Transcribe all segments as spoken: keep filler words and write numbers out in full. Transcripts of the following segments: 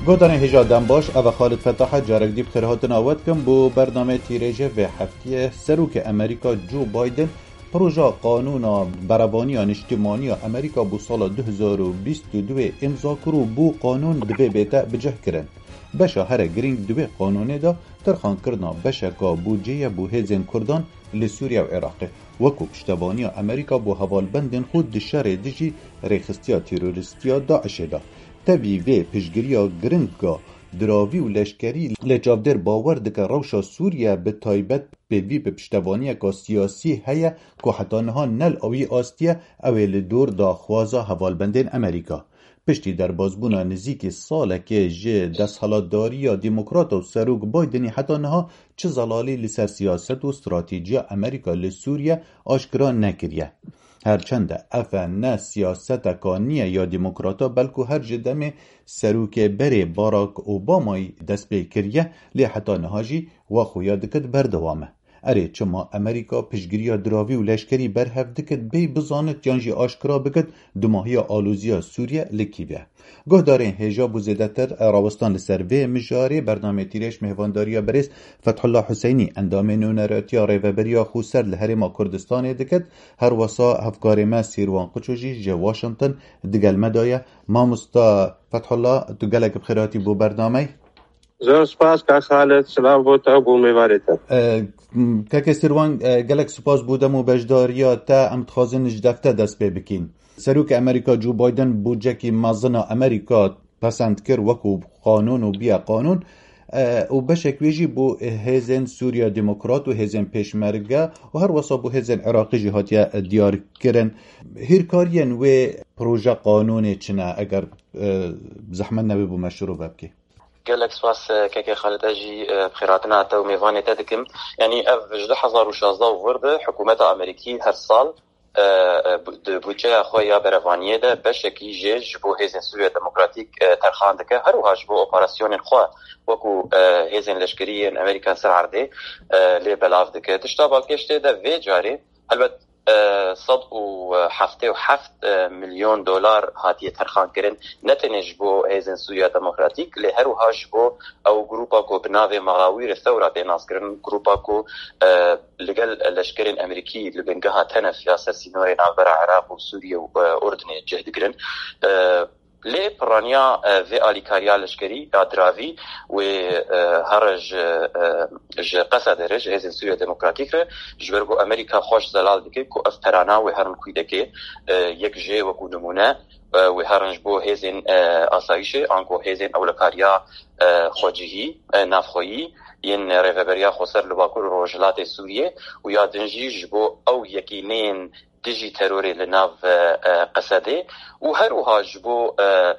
گودان هجا دنباش او خالد فتاحت جارک دیب خیرهاتن آود کن بو برنامه تیریجه و هفتی سروک امریکا جو بایدن پروژه قانون برابانیان اجتماعی امریکا بو سال دو هزار و بیست و دو امضا کرو بو قانون دوی بیتا بجه کرن. بشا هر گرینگ دوی قانونه دا ترخان کرنا بشا کا بودجه بو هزین کردان لسوریا و عراق وکو پشتبانی امریکا بو حوال بندن خود دشار دیجی ریخستیا تیروریستیا داعش دا تبی وی پشگریا گرنگا دراوی و لشکری لجابدر باور دکه روشا سوریا به تایبت به وی به پشتبانی که سیاسی هیا که حتی نها نل اوی آستیا اویل دور دا خوازا حوالبندین امریکا. پشتی در بازبونا نزیک ساله که جه دست حالات داری یا دیموکرات و سروک بایدنی حتی نها چه زلالی لسر سیاست و استراتیجی امریکا لسوریا آشکرا نکریه. هرچند افا نه سیاست کانیه یا دیموکراتا بلکو هر جدم سروک بره باراک اوبامای دست بکریه لی حتی نهاجی و خویا دکت بردوامه. اره چما امریکا پشگیری دراوی و لشکری برهف دکت بی بزانت یانجی آشکرا بکت دماهی آلوزیا سوریه لکیبه. گه دارین هجا بوزیده تر راوستان لسروه مجاری برنامه تیرش مهوانداریا بریس فتح الله حسینی اندام نونراتیا ریوبریا خوسر لحرم کردستان دکت هر واسا هفکار ما سیروان قچوجی جه واشنطن دگل مدایه ما مستا فتح الله تو گلک بخیراتی بو برنامه زور سپاس که خالد سلام بوده بو میوارده که سیروان گلک سپاس بودم و بجداریا تا امتخازن جدفته دست بی بکین. سروک امریکا جو بایدن بودجه که مازنا امریکا پسند کر وکو قانون و بیا قانون و بشکویجی بو هزین سوریا دموکرات و هزین پیشمرگه و هر واسا بو هزین عراقی جهاتیا دیار کرن. هیرکارین و پروژه قانون چنه اگر زحمت نبی بو مشروع ببکی؟ قالك سواس كيكي خالد اجي بخيراتنا تا وميفاني تدكم يعني اف جدو حزار وشازده وورد حكومة امريكي هر سال بودجه خويا برفانيه ده بشكي جيج بو هيزن سوريا ديمقراطيك ترخان دكه هر وهاج بو اوبراسيون خو وكو هيزن لشكريين امريكان سرعرده لي بلاف دكه تشتابال كشته ده في جاري البته صد و هفته و هفت میلیون دلار هاتیه ترخان کرن نتنج بو هیزن سوریا دموکراتیک لی هر وهاش بو او گروپا کو بناوی مغاویر ثورات ناس کرن گروپا کو لگل لشکرین امریکی لبنگها تنف سیاست سینوری نابر عراق و سوریا و اردن جهد کرن لی پرانیا في آلیکاریا لشکری دراوی و هرج ج قصد رج هزین سوریا دموکراتیک ر جبرگو امریکا خوش زلال دکی کو افترانا و هرن کوی دکی یک جه و کو نمونه و هرنج بو هزین آسایش آنکو هزین اولکاریا خوجهی نافخویی ین ریوبریا خسر لباکور روجلات سوریه و یا دنجی جبو او یکینین دیجی تروری لناو قصده و هر وها جبو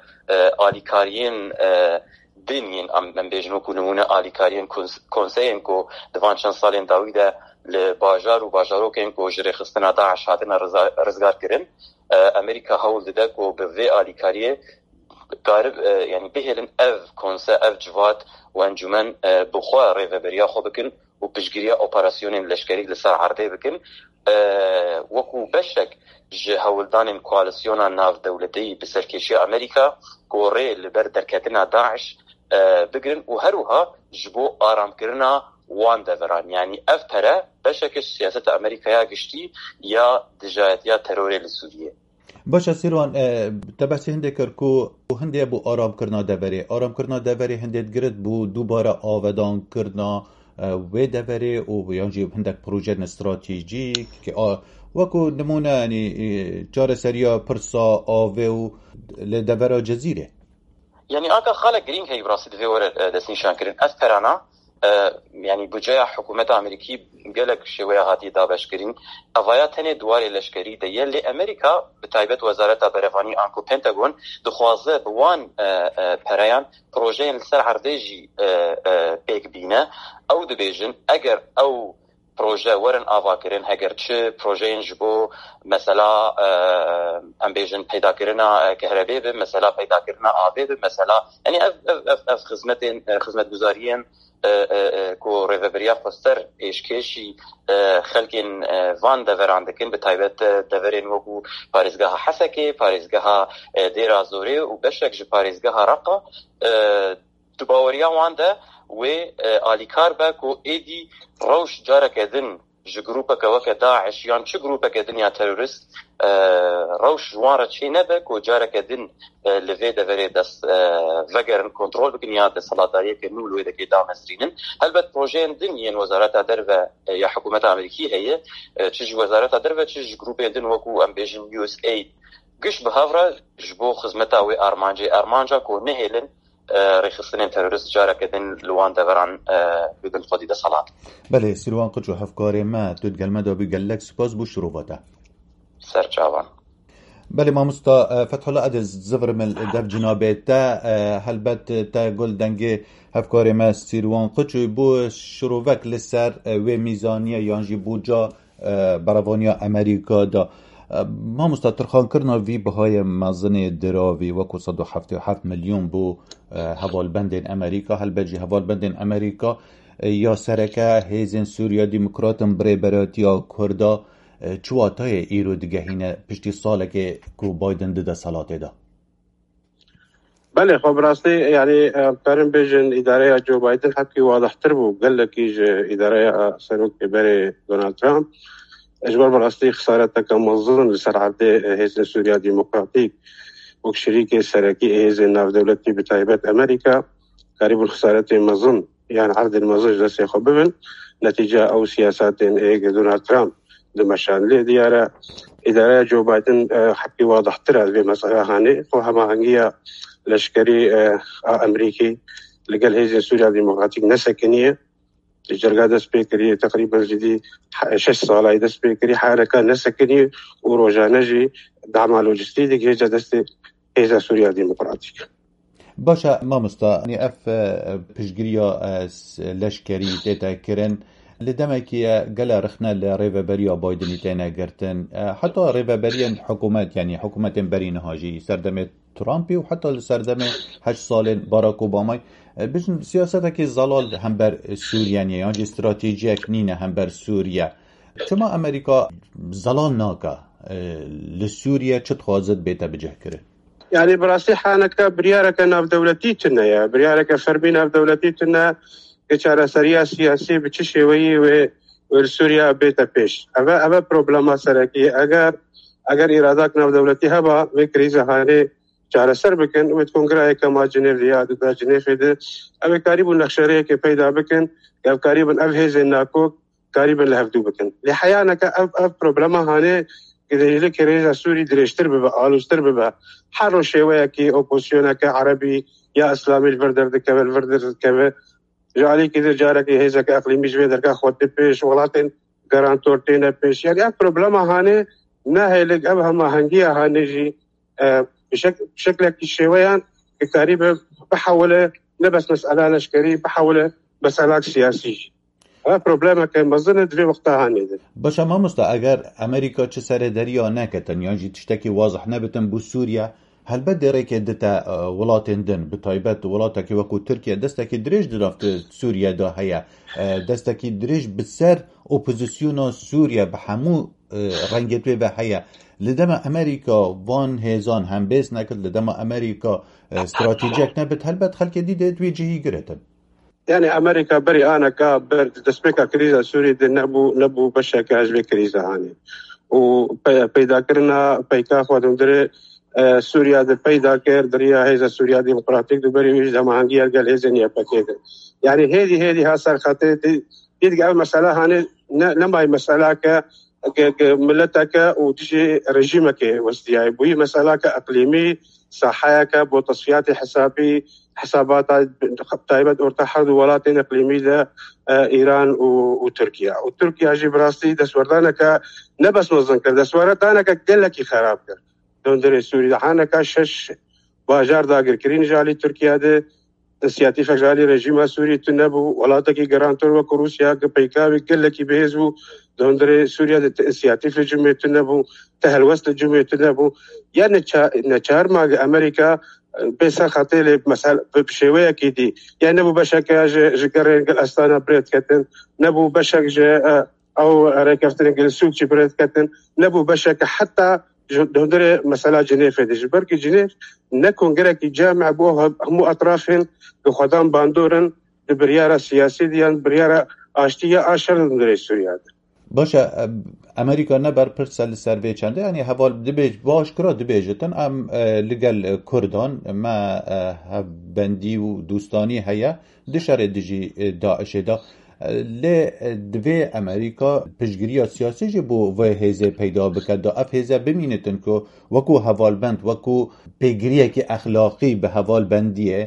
آلیکارین دینین من بیجنو کو نمونه آلیکارین کنسین کو دوان چند سالین داویده لباجار و باجارو که کو جری خستنا داعش هاتنا رزگار کرن امریکا هول دده کو به وی آلیکاریه قارب يعني بهلن اف كونسا اف جوات وانجمن بخوا ريفبريا خو بكن وبشجريا اوبراسيون لشكري لسر عرضي بكن أه وكو بشك جهولدان كواليسيون ناف دولتي بسركيشي امريكا كوري لبر دركتنا داعش أه بقرن وهروها جبو آرام كرنا وان دوران يعني اف ترى بشك سياسة امريكا يا قشتي يا دجايت يا تروري لسوريا. باشه سیروان تبحثی هنده کرد که هنده بو آرام کرنا دوره آرام کرنا دوره هنده گرد بو دوباره آودان کرنا و دوره و یعنی هنده پروژه استراتژیک که وکو نمونه یعنی چار سریا پرسا آوه و لدوره جزیره يعني آقا خالق گرینگ هی براسي دوره دستنشان کرن از پرانا يعني بجاية حكومة أمريكي قالك شوية هاتي دابش كرين أفاياتني دواري لشكري ده يلي أمريكا بتايبت وزارة بريفاني أنكو بنتاغون دخوازة بوان برايان بروجين لسر عرديجي بيك بينا أو دبيجن أجر أو پروژه ورن آوا کرن هگر چه پروژه جبو مثلا ام بیژن پیدا کرنا کهربی به مثلا پیدا کرنا آبی به مثلا یعنی اف اف اف خدمت خدمت گزارین کو ریوبریا فستر ایشکشی خلکن وان دورندکن به تایبت دورین وگو پاریزگاه حسکی پاریزگاه دیرا زوری و بشک ج پاریزگاه رقا تباوریا وانده و آلیکار با کو ایدی روش جاره کدن ج گروپا که داعش یان چه گروپا که دنیا تروریست روش جواره چی نبه کو جاره کدن لوی دوری دست وگرن کنترل بکن یا دست صلاتاریه که نول ویده که دام هسترینن هلبت پروژه دن ین وزارت در و یا حکومت امریکی هیه چیج وزارت در و چیج گروپا دن وکو ام بیژن یو اس اید گش به هفره جبو خدمتا و ارمانجی ارمانجا کو نهیلن رخصتين تروریست جاره کدن لوان دوران بدون خودی ده صلات. بله سیروان قچو هفکاری ما دود گلمه دا بگلک سپاس بو شروباته. سر جوان. بله ما مستا فتح الله عدد زفر من در جنابه تا هلبت تا گل دنگه هفکاری ما سیروان قچو بو شروبک لسر و میزانیه یانجی بوجا براوانیا امریکا دا ما مستطرخان کرنا وی بهای مزن دراوی وکو صد و هفت و هفت میلیون بو هوالبندین امریکا هل بجی هوالبندین امریکا یا سرکه هیزن سوریا دیموکراتم بری براتیا کردا چواتای ایرو دیگه هینه پشتی ساله که کو بایدن دیده سلاته دا بله خب راستی یعنی پرم بیژن اداره جو بایدن حتی واضح تر بو قال لك اداره سنوك بری دونالد ترامپ اجبار براستی خسارت كمنظم لسر عبده هيزن سوريا ديمقراطيك وكشريك سركي هيزن ناف دولتي بتايبات امريكا قريب الخسارت مظن يعني عرض المزج لسي خببن نتيجة او سياسات ايق دونالد ترامب دمشان لي ديارة ادارة جو بايدن حكي واضح ترى في مسألة هاني وهما هنجية لشكري امريكي لقال هيزن سوريا ديمقراطيك نسكنية الجرقة دست بيكري تقريبا جدي شش صالة دست بيكري حركة نسكني وروجانجي دعم لوجستيك هيجا دست هيجا سوريا ديمقراطيك باشا ما مستا يعني اف بشجريا لشكري تيتا كرن لدمكي قال رخنا لريفابريا بايدن تينا قرتن حتى ريفابريا حكومات يعني حكومات برين هاجي سردمت ترامبي وحتى سردمه هشت سال باراك اوباما بجن سياستك الزلال هم بر سوريا يعني استراتيجيك نينه هم بر سوريا شما امريكا زلال ناكا لسوريا چت خوازت بيتا بجه كره يعني براسي حانك بريارك ناف دولتي تنا يا بريارك فربي ناف دولتي تنا كچارا سريا سياسي بچشوي و ورسوريا بيتا پیش اما اما پروبلما سركي اگر اگر ارادات ناف دولتي هبا و كريزه هاني چاره سر بکن و کنگره که ما جنیف دیاد دا جنیف ده او قریبا نقشره که پیدا بکن یا قریبا او هیزن ناکو قریبا لهفدو بکن لحیانا که او او پروبلما هانه که دیجلی که ریزا سوری درشتر ببا آلوستر ببا حر و شویه که اپوزیونا که عربی یا اسلامی الوردر ده که الوردر که جعلی که در جاره که هیزا که اقلیمی جوی در که خود پیش ولاتن گرانتورتین پیش یعنی او پروبلما هانه نه هیلگ او هم هنگی هانه جی بشكل بشكل شويان قريبه بحوله لبس مساله لشكري بحوله مساله سياسيه ها بروبلم كان مزنه في وقتها هاني باش ما مستا اگر امريكا چه سر دريا نكتن يعني تشتكي واضح نبتن بو سوريا هل بده ريك دتا ولاتن دن بتايبت ولاتك وكو تركيا دستك دريج درافت سوريا دا هيا دستك دريج بسر اوبوزيسيون سوريا بحمو رنگت به هيا لدما امريكا وان هيزان هم بيس نكد لدما امريكا استراتيجيك نبت هلبت خلق دي دويجي جرتن يعني امريكا بري انا كا بر تسبيكا كريزا سوري دي نبو نبو بشكا اجبي كريزا هاني و پیدا کرنا پیکا خودم در سوريا د پیدا کر دریا هيزا سوريا ديمقراطيك دو بري ويج دمانگي قال هيزنيا باكيت يعني هذه هذه هاسر خاطر دي دي مساله هاني لما مساله ك ملتك وتجي رجيمك وستياي بوي مسألة كأقليمي صحايك بتصفيات حسابي حسابات تايبت ارتحد ولاتين اقليمي ده ايران وتركيا وتركيا جي براستي دسوردانك نبس مزن كر دسوردانك قلك خراب كر دون دري سوري دحانك شش باجار داگر كرين جالي تركيا ده سیاتی فجاری رژیم سوری تنبو ولاته کی گرانتور و روسیا که پیکاوی کله کی بهزو دندره سوریا د سیاتی فجمه تنبو تهلوست جمهوریت تنبو یا نچار ما امریکا بس خاطر مثلا بشويه كيدي يعني نبو بشك جكرين الاستانا بريت كتن نبو بشك او ركفتن السوق بريت كتن نبو بشك حتى دندره مثلا جنيف دي بركي جنيف نكون غيرك جامع بو هم اطرافين بخدام باندورن برياره سياسي ديان برياره اشتيه اشر دندره سوريا باشه امریکا نه بر پرسل سروی چنده یعنی حوال دبیج باش کرا دبیجتن ام لگل کردان ما بندی و دوستانی هیا دشار دیجی داعش دا لی دوی امریکا پشگیری سیاسی جی بو و هزه پیدا بکد دا اف هزه بمینتن که وکو حوال بند وکو پیگریه که اخلاقی به حوال بندیه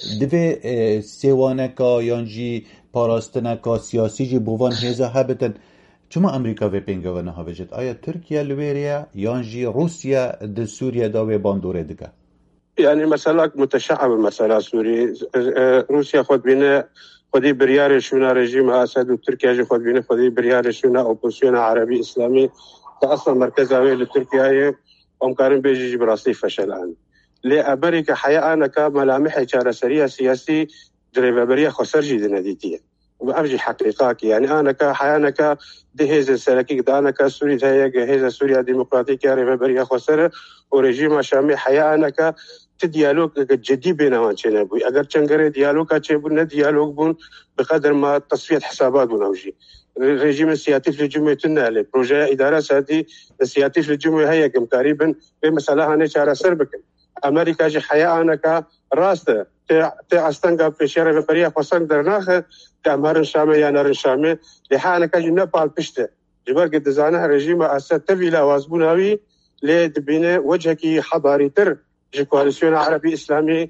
دوی سیوانکا یانجی پاراستنکا سیاسی جی بوان هزه هبتن چما امریکا و پنگوانه ها وجد آیا ترکیه لویریا یانجی روسیا د سوریا دا و باندوره دکه يعني مثلا متشعب المسألة سوري روسيا خود بينا خودي بريار شونا رجيم أسد وتركيا جي خود بينا خودي بريار شونا أوبوسيون عربي إسلامي أصلا مركزها لتركيا أمكارن بيجي براسي فشل الآن لأمريكا حقيقة أنا كملامح سرية سياسي دريبا بريا خسر جدا نديتية وأبجي حقيقاك يعني أنا كحيانا ك دهيز السلكيك ده أنا كسوري ده جهيز سوريا ديمقراطية ريبا بريا خسر ورجيم شامي حيانا ك تديالوج جدي بينهم كنا بوي أجر تنقر ديالوج كاتشبون نديالوج بون بقدر ما تصفية حسابات ونوجي الرجيم السياسي في الجمهورية تنالي بروجة إدارة سادي السياسي في الجمهورية هي كم تقريبا بمسألة هني شارع سربك أمريكا جي حياة أنا كراسته تأستنجا في شارع بريا خسر درناخ كأمهر شامي يا نار شامي لحالنا كجي نبال بشته جبر قد زانه الرجيم أسد تفيلا وازبوناوي لدبينه وجهكي حضاري تر جي كواليسيون عربي إسلامي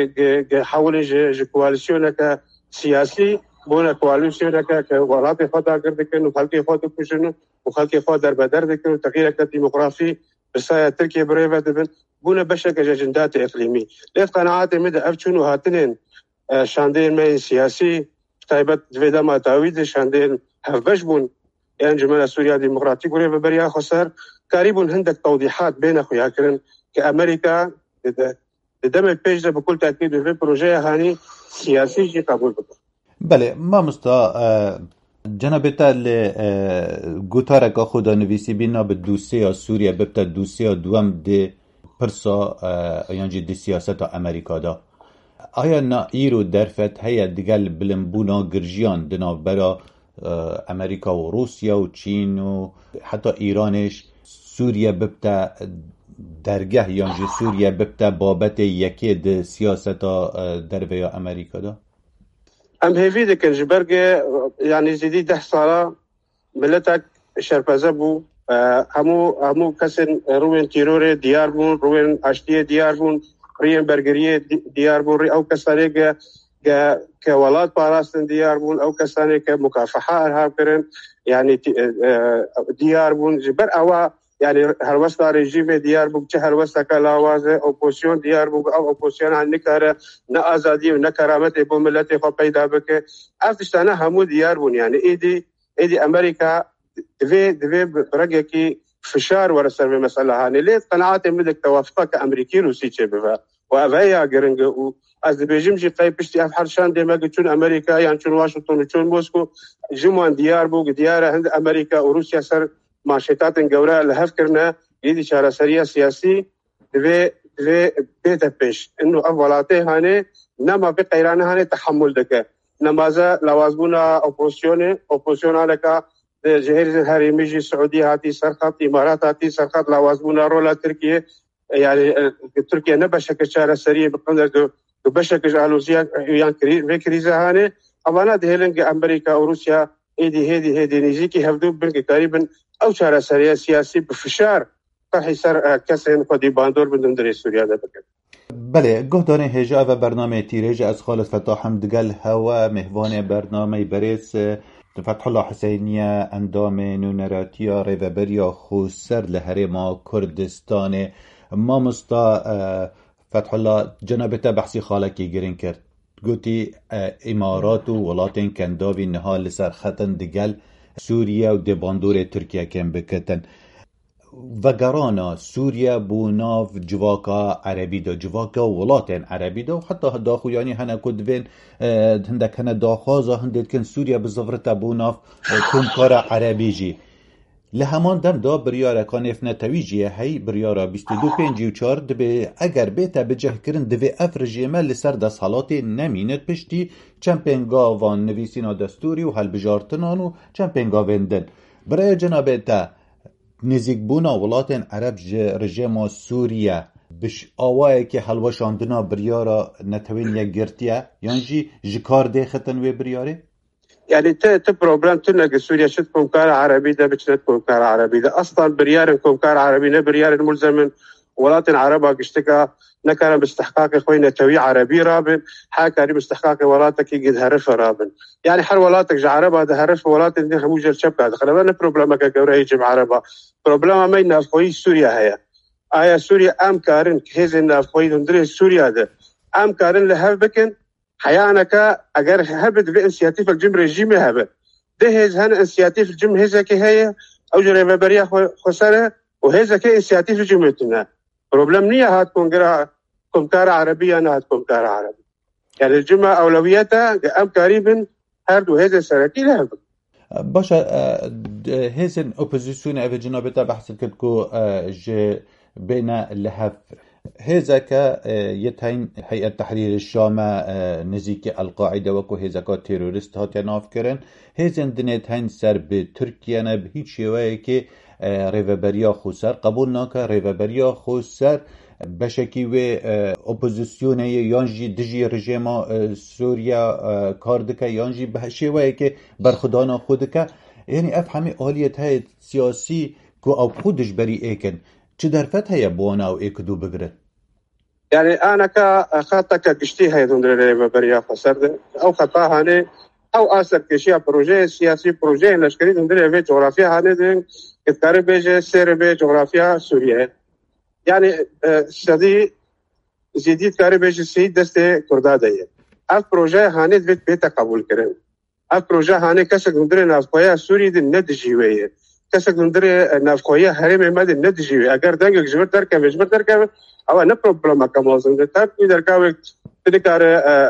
حول جي كواليسيون كسياسي بونا كواليسيون كولاتي خدا كردكن وخلقي خدا كشنو وخلقي خدا در بدر دكن وتغيير كديموغرافي رسايا تركيا بريفا دبن بونا بشك جندات إقليمي ليت قناعات مدى أفتشون وهاتنين شاندين مين سياسي تايبت فيدا ما تاويد شاندين هفبش بون يعني جمالة سوريا ديمقراطية بريفا بريا خسر قريبون هندك توضيحات بين أخويا كرن كأمريكا دم البيج بكل تأكيد في بروجيه هاني سياسي جي قبول بكم. بله ما مستا جنابتا ل گوتارک خدا نویسی بینا به دوسیه سوریه ببتا دوسیه دوام ده پرسا یعنی دی سیاست امریکا دا آیا نا ایرو درفت هیا دیگل بلنبونا گرژیان دنا برا امریکا و روسیا و چین و حتی ایرانش سوریه ببتا درگه یعنی سوریه ببتا بابت یکی ده سیاست درویا امریکا دا ام هيفي دك الجبرجة يعني زيدي ده صار ملتك شربزبو همو همو كسن روين تيروري ديار بون روين اشتيه ديار بون ريان برجريه ديار بون او كسانيك ك كولاد باراستن ديار بون او كسانيك مكافحه ارهاب كرن يعني ديار بون جبر او يعني هروستا رجيم ديار بوك هروستا كلاواز اوبوزيون ديار بوك او اوبوزيون عن نكره نا ازادي ونا كرامت ابو ملتي خو پیدا بك افتشتنا همو ديار بون يعني ايدي ايدي امريكا دفي دفي برجكي فشار ورا سر مساله هاني ليه قناعات مدك توافق امريكي روسي تشبه وافيا جرنج از بيجم جي قاي بشتي اف حرشان دي ما قلتون امريكا يعني شون واشنطن وشون موسكو جموان ديار بوك ديار عند امريكا وروسيا سر معاشات جوراء لهف كرنا يدي شارع سريع سياسي دفي دفي بيتا بيش إنه أولاته هاني نما بقيرانه هاني تحمل دكا نمازا لوازبونا أوبوسيوني أوبوسيونا لكا جهيز الهرميجي السعودية هاتي سرقات إمارات هاتي سرقات لوازبونا رولا تركيا يعني تركيا نبشك شارع سريع بقدر بشك جالوزيا يعني كري كريزة هاني أولا دهلنج أمريكا وروسيا هيدي هيدي هيدي نيجيكي هفدو بنك تقريبا أو شارع سريع سياسي بفشار طرح يصير كسين قدي باندور بدون دري سوريا ده بكر. بله گهدانه هجا و برنامه تیریج از خالد فتاحم دگل هوا مهوان برنامه بریس فتح الله حسینیه اندام نونراتیا ریوبریا خوسر لهره ما کردستان ما مستا فتح الله جنابتا بحثی خالکی گرین کرد گوتی امارات و ولاتین کنداوی نها لسر خطن دگل سوریا و دباندور ترکیه کم بکتن وگرانا سوریا بو ناف جواکا عربی دا جواکا ولاتین عربی دا و حتی داخو یعنی هنه کدوین هندک هنه داخوازا هندید کن سوریا بزفرتا بو ناف کمکار عربی جی لهمان دم دا بریاره کانف نتویجیه هی بریاره بیست و دو پنجی و چار دبه اگر بیتا بجه کرن دوی افرجیمه لسر دست حالات نمینت پشتی چمپنگا وان نویسینا دستوری و حل بجارتنان و چمپنگا وندن برای جنابه تا نزیک بونا ولاتین عرب رژیم سوریه بش آوائه که حلوه شاندنا بریاره نتوین یک گرتیه یعنی جی جکار ده خطن وی بریاره؟ يعني ت ت بروبلم تنقل سوريا شد كومكار عربي ده بتشد كومكار عربي ده اصلا بريار كومكار عربي نه بريار ملزم ولاتن عربا قشتكا نكان باستحقاق خوينا توي عربي رابن حاكاري باستحقاق ولاتك يقد هرف رابن يعني حر ولاتك عربا ده هرف ولاتن دي هموجر شبكه دخل انا بروبلمك كورا يجب عربا بروبلم ما ينا خوي سوريا هي ايا سوريا ام كارن كيزن خوي دندري سوريا ده ام كارن لهف بكن حيانك اگر هبد في انسياتيف الجم رجيم هبه دهز هن انسياتيف الجم هزا كي هي او جري بريا خساره وهزا كي انسياتيف الجمتنا بروبلم نيه هات كونغرا كومكار عربيه انا هات كومكار عربي يعني الجمعه اولوياتها ام قريبا هرد وهزا سركي لهب باشا هزن اوبوزيسيون اف جنابتا بحث كدكو ج بين اللهف هزاك يتين هيئة تحرير الشام نزيك القاعدة وكو هزاكا تيرورست هات ناف كرن هزن دنيت هين سر بتركيا نب هيچ شوائي كي ريفابريا خوسر قبول ناكا ريفابريا خوسر بشكي و اپوزيسيون يانجي دجي رژيما سوريا كاردكا يانجي بشوائي كي برخدانا خودكا يعني افهمي آليت هاي سياسي كو او خودش بري ايكن چه درفت هيا بوانا او ايكدو بگره؟ يعني انا كخطا كشتي هاي دندري بريا فسرد او خطا هاني او اثر كشيا بروجي سياسي بروجي لشكري دندري في جغرافيا هاني دين كتاري بيجي سير بي جغرافيا سوريا يعني سدي زيديت كاري بيجي سيد دسته كردا ديه اف بروجي هاني بيت بيت قبول كرن اف بروجي هاني كسك دندري نافقيا سوري دي ندجيويه كسك دندري نافقيا هرم مد ندجيويه اگر دنگ جبر تركه جبر تركه او نه بروبلم كموزن ده تابي دركاوي تذكر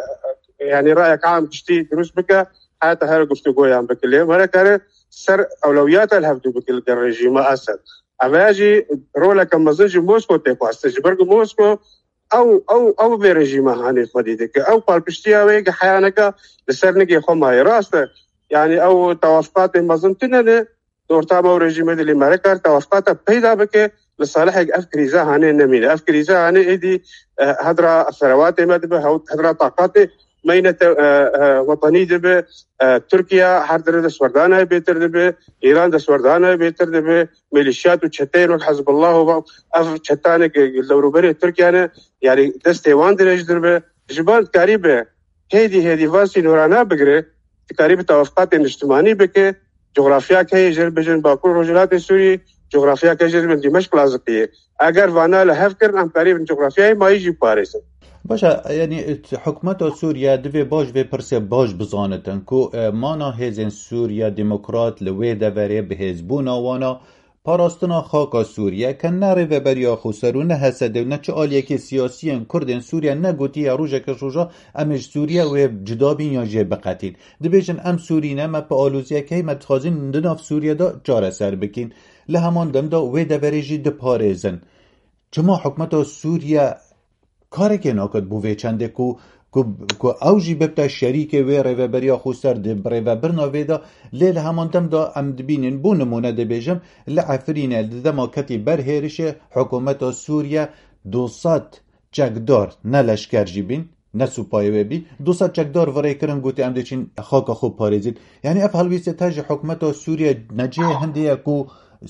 يعني رايك عام تشتي دروس بك حتى هر گفتگو يام بكلي مره كره سر اولويات الهفدو بكل الرجيم اسد اواجي رولا كمزج موسكو تقاست جبرگ موسكو او او او به رژیم هاني خديدك او بالبشتياوي حيانك لسرنگي خما راست يعني او توافقات مزنتنه دورتابو رژیم دي مرکر توافقات پیدا بك لصالح افكريزا هاني نمينه افكريزا هاني ايدي هدرا ثروات مدبه هدرا طاقات مينه وطني دبه تركيا حضر دسوردانه بيتر دبه ايران دسوردانه بيتر دبه ميليشيات وچتين حزب الله اف چتانه لوروبري تركيا يعني دستيوان درج دبه جبال قريبه هيدي هيدي واسي نورانا بگره قريب توافقات اجتماعي بك جغرافيا كي جربجن باكو رجلات سوري جغرافيا كجر من دمشق لازقية اگر وانا لهف کرن هم قریب جغرافیای ما يجي باريس باشا يعني حكومة سوريا دوی باش و پرسه باش بزانتن کو مانا هزن سوريا ديمقراط لويدا وري بهزبونا وانا پاراستنا خاکا سوریا که نه ریوبریا خوسر و نه حسده و نه چه آلیه که سیاسیان کردن سوریا نه گوتی یا روژه که روژه امش سوریا و جدا بین یا جه بقتین ده بیشن ام سوری نه ما پا آلوزیه که ما تخازین دناف سوریا دا جاره سر بکین لهمان دم دا و دوریجی ده پارزن چما حکمت سوریا کاره که ناکد بوه چنده کو کو اوجی ببتا شریک و ریوبریا خوسر ده ریوبرنا ویدا لیل همان دم دا ام دبینین بو نمونه ده بیجم لعفرینه ده ما کتی برهرش حکومت سوریا دوصد چکدار نه لشکر جیبین نه سوپایه بی دوصد چکدار ورای کرن گوتی ام دیچین خاکا خوب پاریزین یعنی اف حلویسه تاج حکومت سوریا نجه هنده کو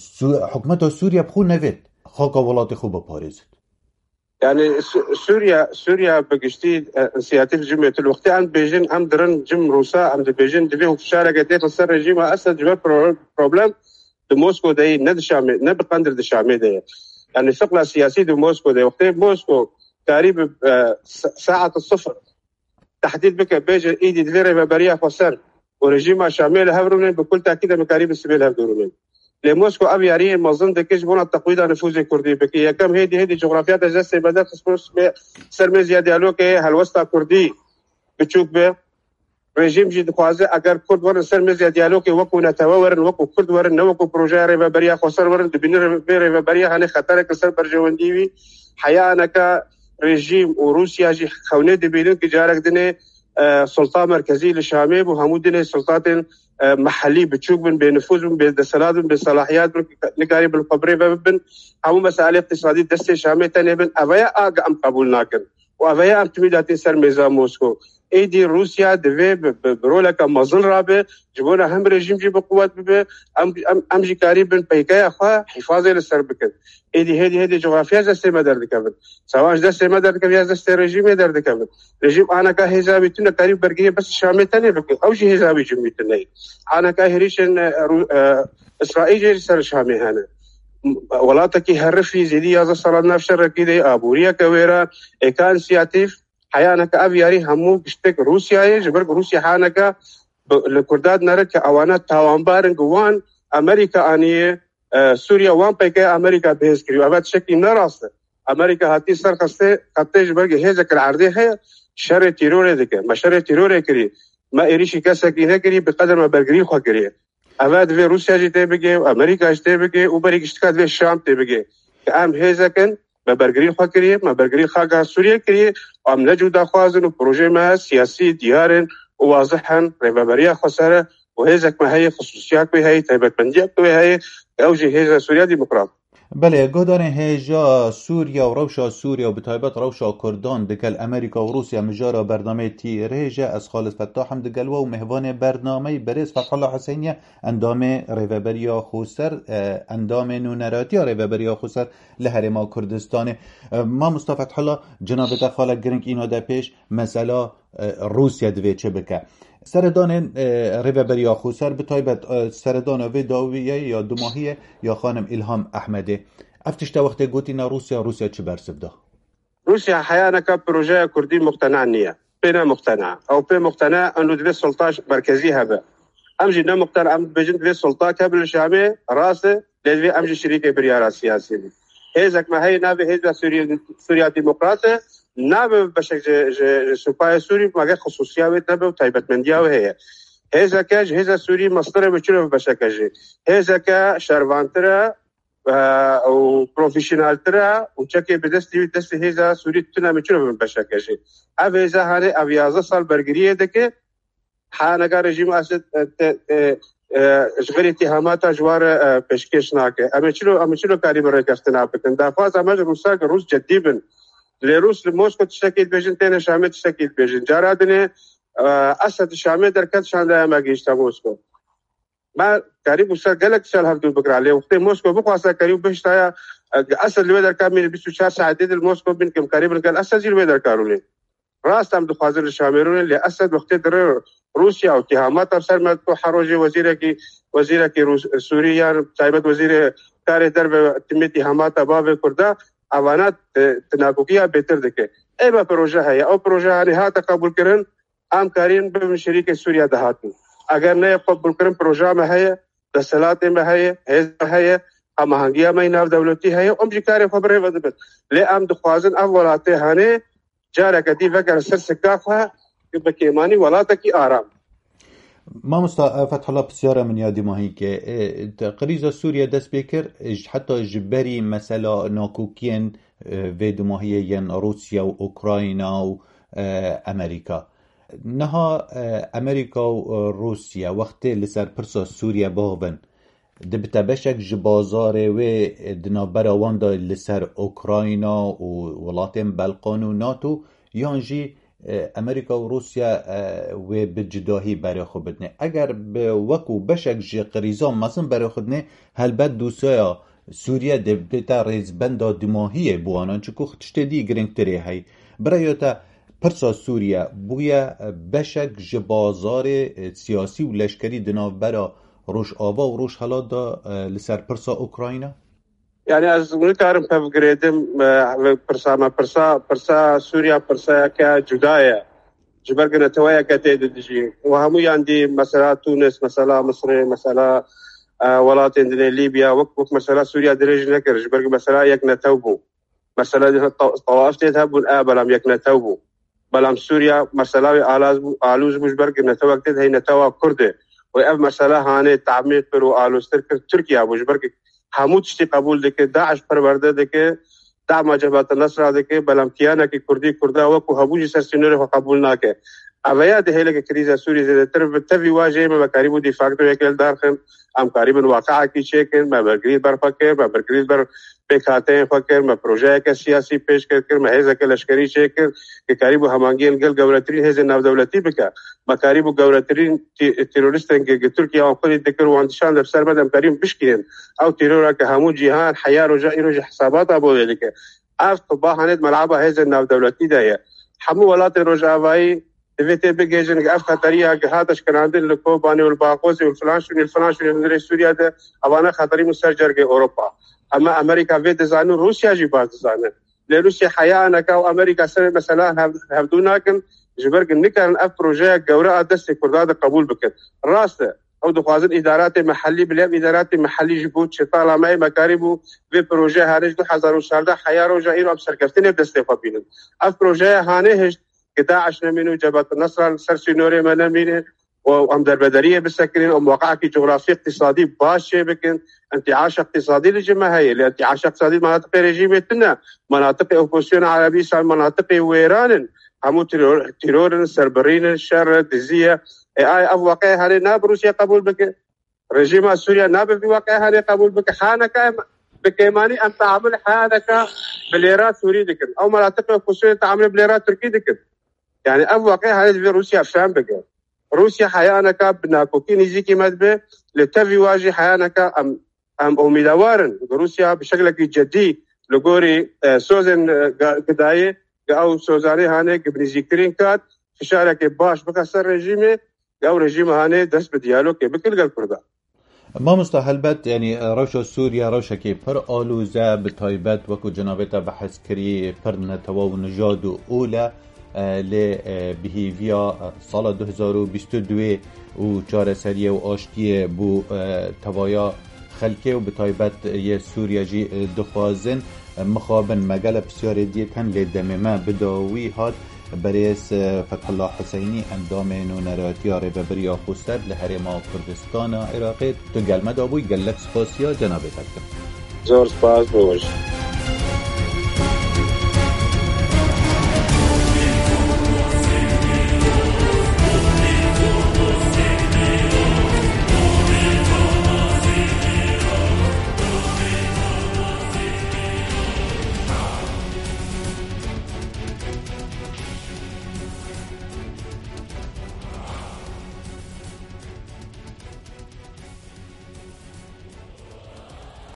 حکومت سوریا بخو نوید خاکا ولات خوب پاریزید يعني سوريا سوريا بقشتي انسياتيف جمعية الوقت عند بيجين عم درن جم روسا عند بيجين دبيه في شارع قديت السر رجيم أسد جواب بروبلم دموسكو ده ند شامي ند بقندر دشامي ده يعني فقلة سياسية دموسكو ده وقت موسكو قريب ساعة الصفر تحديد بك بيج ايدي دفيري بريا خسر ورجيم شامل هبرون بكل تاكيد مكاريب السبيل هبرون لموسكو ابياري مظن دكش بنا تقويض نفوذ كردي بكي كم هيدي هيدي جغرافيات جسد بدات تسمس سرمزيا ديالوج هالوسطا كردي بتشوف به رژیم جدید خوازه اگر کرد ورن سرمزیا دیالوگی وکو نتاورن وکو کرد ورن وکو پروژه ری بریا خسر ورن دبینر ری بریا هنه خطر کسر برجوندی وی حیانکا رژیم و روسیا جی خونه دبینن که جارک دنه سلطه مرکزی لشامه و همون دنه سلطات محلی بتشوك بن بنفوذ بن بدسلات بن بصلاحيات بن نقاري بالقبري بن همون مسائل اقتصادي دسته شامه تنه بن اویا آگ ام قبول ناکن و اویا ام تمیدات سر میزا موسکو ایدی روسیا دوی برولک مزل رابه جبونا هم رژیم جی بقوت به ام ام جی کاری بن پیکای خوا حفاظ لسر بکن ایدی هدی هدی جغرافیا دسته مدر دکبن سواش دسته مدر دکبن یا دسته رژیم در دکبن رژیم آنا کا حسابی تونه کاری برگی بس شامل تنه بکن او جی حسابی جمی تنه آنا کا هریشن اسرائیل جی سر شامل هنه ولاتکی هرفی زیدی یازده سال نفشر رکیده آبوریا کویرا اکان سیاتیف حیانك أبياري همو بشتك روسيا جبرك روسيا حانك الكردات نرك أوانات تاوانبارن جوان أمريكا أني سوريا وان بيك أمريكا بهز كريو أبد شكل نراسه أمريكا هاتي سر خسته خطه جبرك هزك العرضي هي شر تيرور ذيك ما شر تيرور كري ما إيريشي كسكينه كري بقدر ما برجري خو كري أبد في روسيا جي تبقى أمريكا جي تبقى وبريك اشتكات في الشام تبقى كأم هزكن ما برگری خوا کریه ما برگری خواگاه سوریه کریه و ام نجو داخوازن و پروژه ما سیاسی دیارن و واضحن ریبابریا خساره و هیزک ما هی خصوصیات به هی تایبت بندیات به هی اوجه هیزا سوریا دیموکرات بله گودان هیجا سوریا و روشا سوریا و بتایبت روشا کردان دکل امریکا و روسیا مجارا برنامه تی ریجا از خالص فتاح هم دکل و مهوان برنامه برز فتح الله حسینیه اندام ریوبریا خوسر اندام نونراتی ریوبریا خوسر لحرما کردستان ما مصطفى فتح الله جناب دخالت گرنگ اینا در پیش مسئله روسیا دوی چه بکه سردان ریوبریا خوسر بتایبت سردان و داویه یا دوماهیه یا خانم الهام احمده افتشتا وقت گوتینا روسیا روسیا چه برسبده روسيا حيانا كبروجيه كردي مقتنع نية بينا مقتنع او بي مقتنع انه دوي سلطه مركزي هبه امجي نا مقتنع ام بجن دوي سلطه كابل الشامي راسه دوي امجي شريك بريارا سياسي هيزك ما هي نابي هيزا سوريا سوريا ديمقراطيه نابي بشك سوباي سوري ما خصوصيات نابي وتايبت منديا وهي هيزا كاج هيزا سوري مصدر بچلو بشكاجي هيزا كا شرفانترا او پروفیشنال ترا و چکه به دست دیوید دست هیزا سوری تنا میچونه بشکشه او هیزا هانه او یازده سال برگریه ده که حانگا رژیم اسد اشغال اتهامات جوار پیشکش ناکه اما چلو اما چلو کاری برای کستنا بکن دافاز امج روسا که روس جدی بن لروس موسکو تشکیل بیجن تن شامل تشکیل بیجن جارادنه اسد شامل در کد شانده ما گیشتا موسکو ما قریب وسا گلک سال هفتو بکراله وقت موسکو بخواسته قریب بهشتایا اصل لوی در کامل بیست و چهار ساعت دل موسکو بین کم قریب قال اصل زیر در کارونه راست هم دخوازر شامرون لی اصل وقت در روسیا و اتهامات افسر مد تو حروج وزیر کی وزیر کی سوریه تایبت وزیر کار در تمیتی اتهامات باب کردا اوانات تناقضیه بهتر دکه ای با پروژه های او پروژه نهایت قبول کردن ام کارین به شریک سوریه دهاتو اگر نه قبول کردن پروژه ما هي دسلات ما هي هز هي امهنگیا ما ناف دولتي هي ام جکار خبره ودبت لی ام دخوازن اولاته هانه جاره کدی وگر سر سکافه بکیمانی ولاته آرام ما مصطفى فتح الله بسيارة من يادي ماهي که قريزة سوريا دست بكر حتى جبري مثلا ناكوكين في دماهي ين روسيا وأوكراينا وأمريكا نها امریکا و روسیا وقتی لسر پرسا سوریا باون دبتا بشک جبازار و دنابرا واندا لسر اوکراینا و ولاتین بلقان و ناتو یانجی امریکا و روسیا و بجداهی برای خود بدنه اگر به وکو بشک جی قریزان مزن برای خودنه هلبت دوسایا سوریا دبتا ریزبندا دماهی بوانان چکو خطشت دی گرنگ تری هی برای تا پرسا سوریا بویا بشک جبازار سیاسی و لشکری دنابرا روش آوا و روش حالات دا لسر پرسا اوکراینا؟ یعنی از اونی کارم پفگریدم پرسا ما پرسا پرسا سوریا پرسا که جدایه جبرك نتوايا كتيد دجي وهمو عندي مثلا تونس مثلا مصر مثلا آه ولات عندنا ليبيا وك وك مثلا سوريا درج نكر جبرك مثلا يك نتوبو مثلا طوائف تذهبون آه بلام يك نتوبو بلام سوريا مثلا آلاز آلوز مجبرك نتوى كتيد هي نتوى كردة وأب مثلا هاني تعميق برو آلوز ترك تركيا مجبرك همو تشتي قبول دك داعش پرورده دك دعم جبهة النصر دك بلام كيانا كي كردي كردا وكو هبوجي سرسينور قبول ناكه اویا د هله کریزه سوری زده تر تفي واجه ما قریبو دی فاکتور یکل دارخم ام قریبا واقعا کی چیکن ما برگری بر فکر ما برگری بر بکاته فکر ما پروژه که سیاسی پیش کر ما هزه کل لشکری چیکن که قریبو همانگین گل گورترین هزه ناو دولتی بک ما قریبو گورترین تروریستن که ترکیه او خود ذکر واندشان در سر بدم قریب بشکین او ترور که همو جهان حیا رجا ایرو حسابات ابو ذلك اف طباحنت ملعبه هزه ناو دولتی ده همو ولات رجاوی دفيتي بيجن اف خطريه جهاتش كناندل لكوباني والباقوس والفلانشون الفلانشون من سوريا ده اوانا خطري مسجر في اوروبا اما امريكا في دزانو روسيا جي باز دزانه لروسيا حيانا كاو امريكا سنه مثلا هبدوناكن جبرك نكن اف بروجي جوراء دست كرداد قبول بك راسته او دخوازن ادارات محلي بلا ادارات محلي جبوت شطاله ما مكاربو في بروجي هارج دو ألف وثلاثة عشر حيا رجا ايرو بسركفتنه دست فابين اف بروجي هانه داعش نمينو جبهة النصر سرسينوري ما نمينه وام دربدريه بسكرين ومواقع في جغرافيا اقتصادي باشي بكن انتعاش اقتصادي للجماهير لانتعاش اقتصادي مناطق ريجيمتنا مناطق اوبوزيسيون عربي سال مناطق ويران همو تيرور تيرور سربرين الشر دزيه اي اف واقع هذه ناب روسيا قبول بك رجيم سوريا ناب في واقع هذه قبول بك حانك بكيماني ان تعمل حانك بليرات سوري دكن او مناطق اوبوزيسيون تعمل بليرات تركي دكن يعني أف واقع هذا في روسيا فهم بقى روسيا حيانك بناكوكي نيزيكي مدبه لتفي واجي حيانك أم أم أميدوارن روسيا بشكل جدي لغوري سوزن قداية أو سوزاني هاني بنيزيكرين كات فشارك باش بكسر رجيمه أو رجيم هاني دست بديالو كي بكل قلب كردا ما مستحلبت يعني روشا سوريا روشا كي پر آلوزه بطايبت وكو جنابتا بحث كري پر نتوا و نجاد أولى ل بهیویا سال دو هزار و بیست و دو و چهار سریه و آشتیه بو توایا خلکه و بطایبت یه سوریا جی دخوازن مخابن مگل بسیار دیتن لدممه بداوی هات بریس فتح الله حسینی اندام نونراتی آره ببریا خوستر لحرما کردستان عراقی تو گلمه دابوی گلک سپاسیا جنابه تکتم زور سپاس بوش